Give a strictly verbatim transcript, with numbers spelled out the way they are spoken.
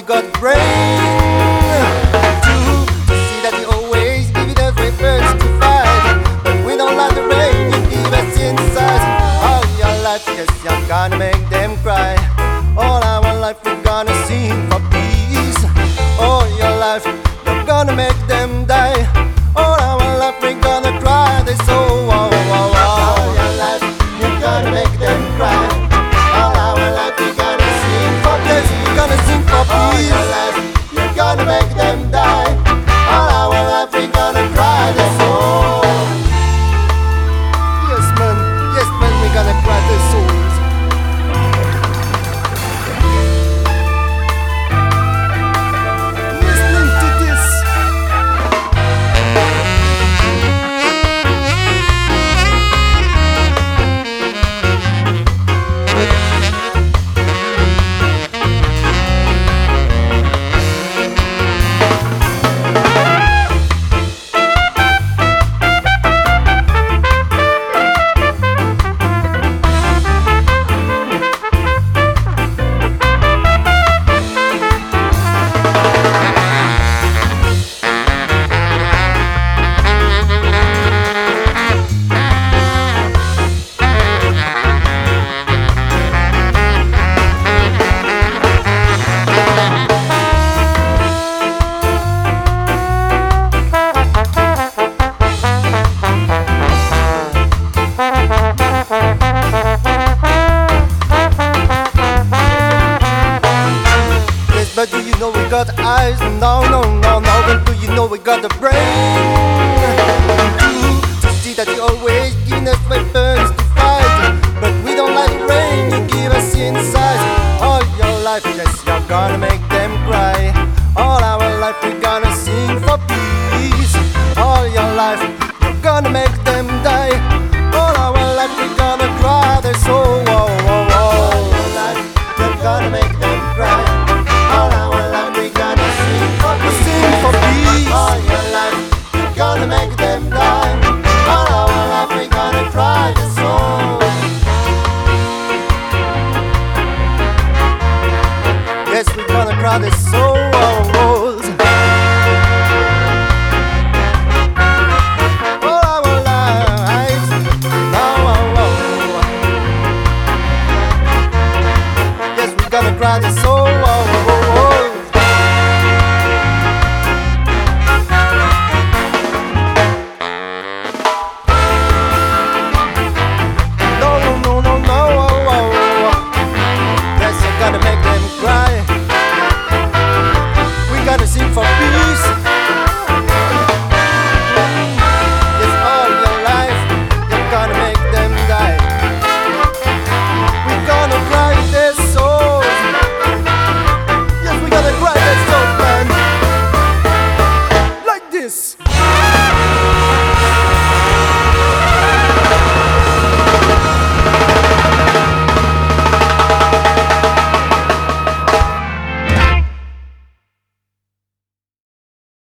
we got brain to, to see that you always give it us weapons to fight. But we don't like the rain you give us inside. All your life, yes, I'm gonna make them cry. All our life we're gonna sing for peace. All your life you're gonna make them die. All our life we're gonna cry. They so wow, wow, wow. All your life you're gonna make them cry. All our life we're gonna sing for peace. We're gonna sing for peace. All your life you're gonna make them die. All our life we're gonna cry. They so yes man, yes man, we're gonna cry their souls. But do you know we got eyes? No, no, no, no. But do you know we got the brain?